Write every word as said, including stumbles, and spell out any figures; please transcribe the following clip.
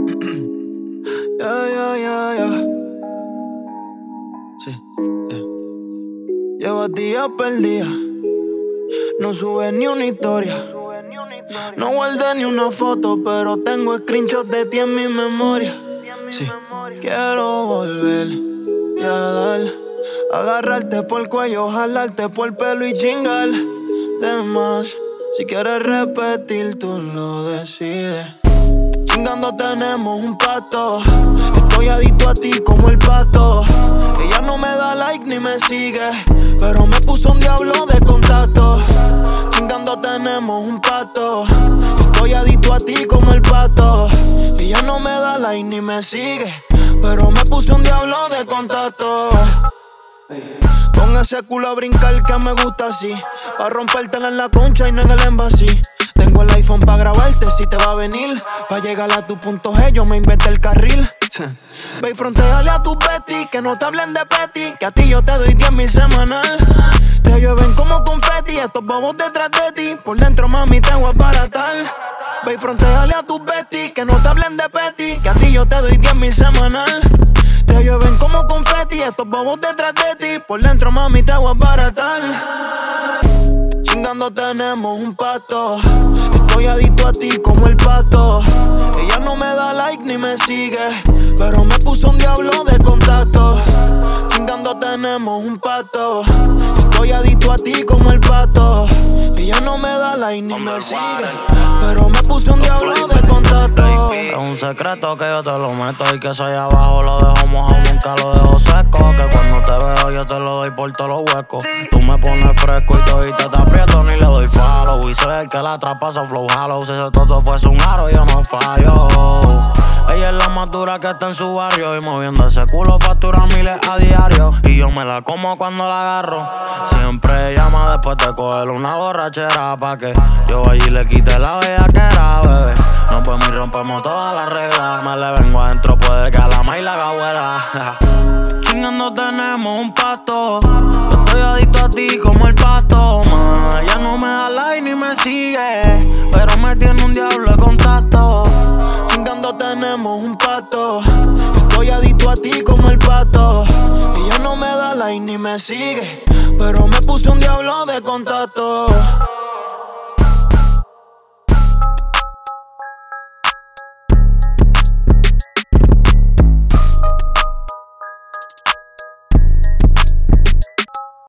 Yeah, yeah, yeah, yeah. Sí, yeah. Llevo días perdidas, no sube ni una historia. No guardé ni una foto, pero tengo screenshots de ti en mi memoria. Sí, quiero volverte a dar, agarrarte por el cuello, jalarte por el pelo y chingar de más. Si quieres repetir, tú lo decides. Chingando tenemos un pacto, estoy adicto a ti como el pato. Ella no me da like ni me sigue, pero me puso un diablo de contacto. Chingando tenemos un pacto, estoy adicto a ti como el pato. Ella no me da like ni me sigue, pero me puso un diablo de contacto. Con ese culo a brincar que me gusta así, pa' rompértela en la concha y no en el embassy. Tengo el iPhone pa' grabarte si te va a venir. Pa' llegar a tu punto G yo me inventé el carril. Ve y fronteale a tus Betty, que no te hablen de petty, que a ti yo te doy diez mil semanal. Te llueven como confeti, estos bobos detrás de ti. Por dentro mami te voy a baratar. Ve y fronteale a tus Betty, que no te hablen de petty, que a ti yo te doy diez mil semanal. Te llueven como confeti, estos bobos detrás de ti. Por dentro mami te voy a baratar. Chingando tenemos un pacto, estoy adicto a ti como el pato. Ella no me da like ni me sigue, pero me puso un diablo de contacto. Chingando tenemos un pacto, estoy adicto a ti como el pato. Ella no me da like ni me sigue, pero me puso un diablo de contacto. Es un secreto que yo te lo meto y que soy abajo lo dejo mojado, nunca lo dejo seco. Que cuando te veo yo te lo doy por todos los huecos. Tú me pones fresco y todito te aprieto ni le doy follow. Y soy el que la traspasa flow hollow. Si ese toto fuese un aro yo no fallo. Ella es la más dura que está en su barrio y moviendo ese culo factura miles a diario. Y yo me la como cuando la agarro. Siempre llama después de coger una borrachera pa' que yo allí le quite la bellaquera, bebé. Nos vemos y rompemos todas las reglas. Me le vengo adentro, puede que a la maíz la abuela. Chingando tenemos un pacto, yo estoy adicto a ti como el pato. Man, ella no me da like ni me sigue, pero me tiene un diablo de contacto. Chingando tenemos un pacto, estoy adicto a ti como el pato. Ella no me da like ni me sigue, pero me puso un diablo de contacto.